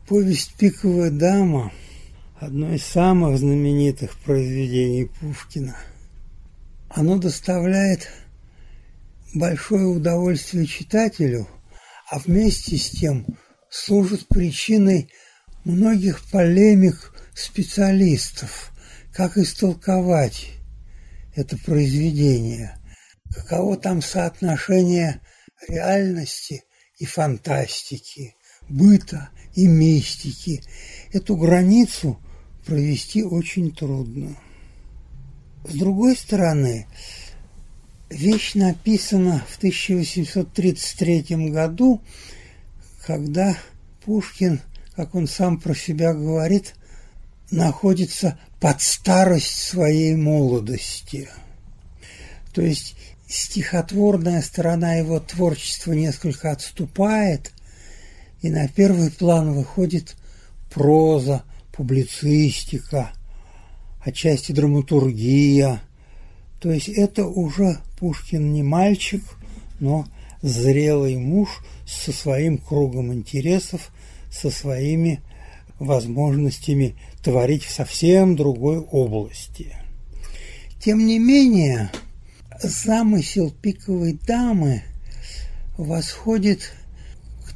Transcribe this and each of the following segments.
Повесть «Пиковая дама» – одно из самых знаменитых произведений Пушкина. Оно доставляет большое удовольствие читателю, а вместе с тем служит причиной многих полемик специалистов, как истолковать это произведение, каково там соотношение реальности и фантастики, быта и мистики. Эту границу провести очень трудно. С другой стороны, вещь написана в 1833 году, когда Пушкин, как он сам про себя говорит, находится под старость своей молодости. То есть стихотворная сторона его творчества несколько отступает, и на первый план выходит проза, публицистика, отчасти драматургия. То есть это уже Пушкин не мальчик, но зрелый муж со своим кругом интересов, со своими возможностями творить в совсем другой области. Тем не менее, замысел «Пиковой дамы» восходит к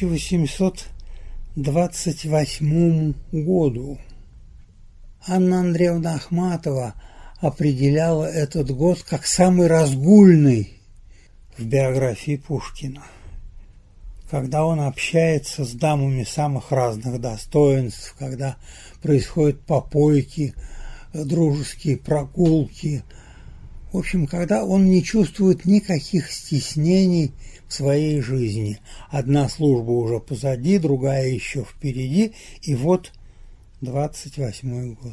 1828 году. Анна Андреевна Ахматова определяла этот год как самый разгульный в биографии Пушкина, когда он общается с дамами самых разных достоинств, когда происходят попойки, дружеские прогулки. В общем, когда он не чувствует никаких стеснений в своей жизни. Одна служба уже позади, другая еще впереди, и вот 28-й год.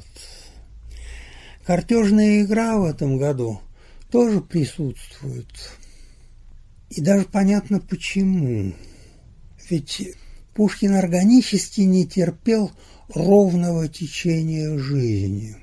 Картежная игра в этом году тоже присутствует. И даже понятно почему. Ведь Пушкин органически не терпел ровного течения жизни.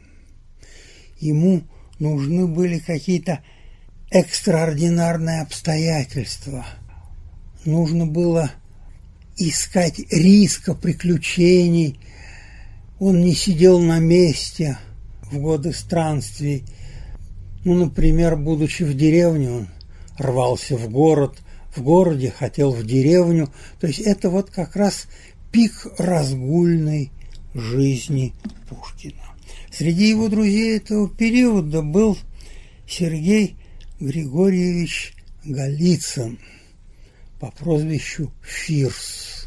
Ему нужны были какие-то экстраординарные обстоятельства. Нужно было искать риска, приключений. Он не сидел на месте в годы странствий. Например, будучи в деревне, он рвался в город, в городе хотел в деревню. То есть это вот как раз пик разгульной жизни Пушкина. Среди его друзей этого периода был Сергей Григорьевич Голицын по прозвищу Фирс.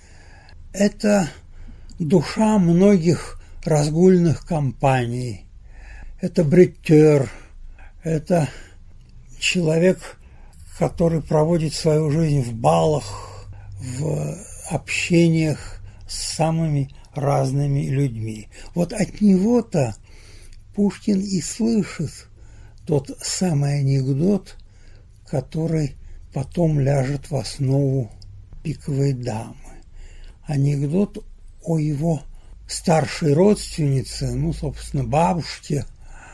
Это душа многих разгульных компаний. Это бретер, это человек, который проводит свою жизнь в балах, в общениях с самыми разными людьми. Вот от него-то Пушкин и слышит тот самый анекдот, который потом ляжет в основу «Пиковой дамы». Анекдот о его старшей родственнице, собственно, бабушке,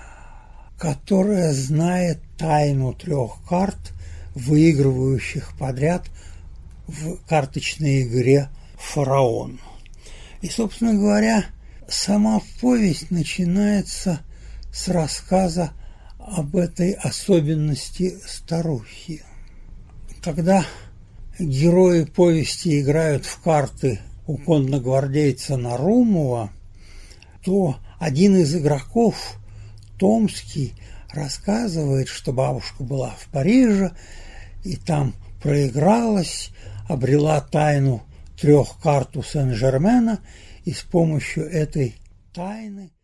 которая знает тайну 3 карт, выигрывающих подряд в карточной игре «Фараон». И, собственно говоря, сама повесть начинается с рассказа об этой особенности старухи. Когда герои повести играют в карты у конногвардейца Нарумова, то один из игроков, Томский, рассказывает, что бабушка была в Париже и там проигралась, обрела тайну 3 карт у Сен-Жермена и с помощью этой тайны